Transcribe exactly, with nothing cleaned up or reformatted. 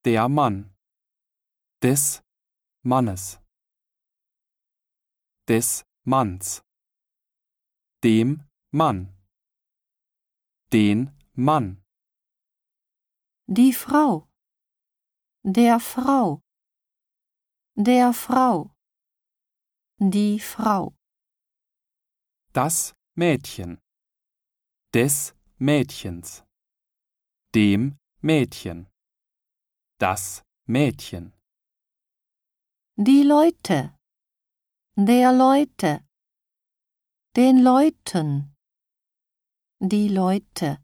Der Mann. Des Mannes. Des Manns. Dem Mann. Den Mann. Die Frau. Der Frau. Der Frau. Die Frau. Das Mädchen. Des Mädchens. Dem Mädchen. Das Mädchen. Die Leute. Der Leute. Den Leuten. Die Leute.